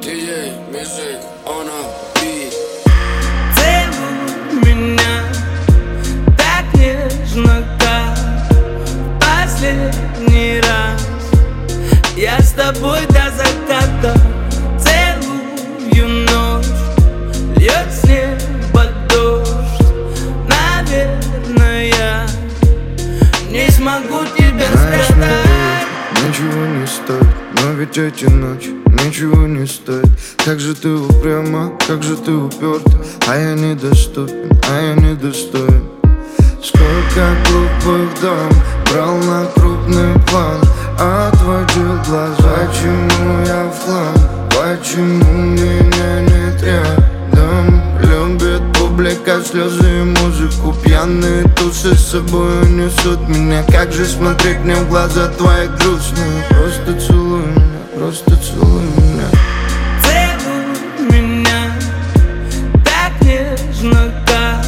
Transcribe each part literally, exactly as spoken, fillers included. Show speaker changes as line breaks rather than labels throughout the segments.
ди джей Music on a beat.
Целуй меня так нежно, как последний раз. Я с тобой до заката целую ночь. Льет с неба дождь. Наверное, я не смогу тебя спрятать.
Ничего не стоит, но ведь эти ночи ничего не стоит. Как же ты упряма, как же ты уперта, а я недоступен, а я недостоин. Сколько глупых дам брал на крупный план, отводил глаза, почему я в хлам, почему меня нет рядом. Любит публика, слезы и музыку, пьяные тусы с собой несут меня. Как же смотреть мне в глаза твои грустные? Просто целуй меня, просто целуй меня.
Целуй меня так нежно, как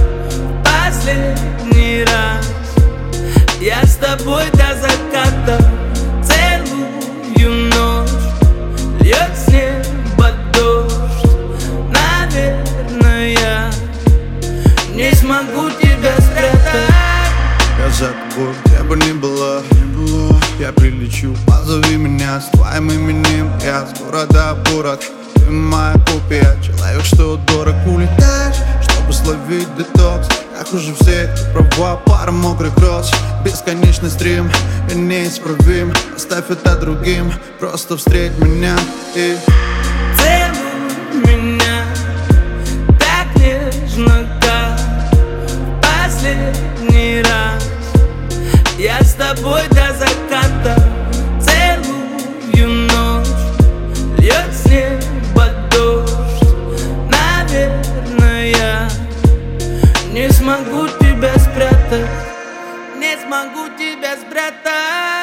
последний раз. Я с тобой до заката целую ночь. Льет с неба дождь. Наверное, я не смогу тебя спрятать.
Я за тобой, где бы ни была, я прилечу, позови меня с твоим именем. Я с города в город, ты моя копия. Человек, что дорог, улетаешь, чтобы словить детокс. Как уже все, ты права, пара мокрых роз. Бесконечный стрим, я неисправим. Оставь это другим, просто встреть меня и
целуй меня так нежно, как последний раз. Я с тобой до заката целую ночь. Льет с неба дождь. Наверное, я не смогу тебя спрятать. Не смогу тебя спрятать.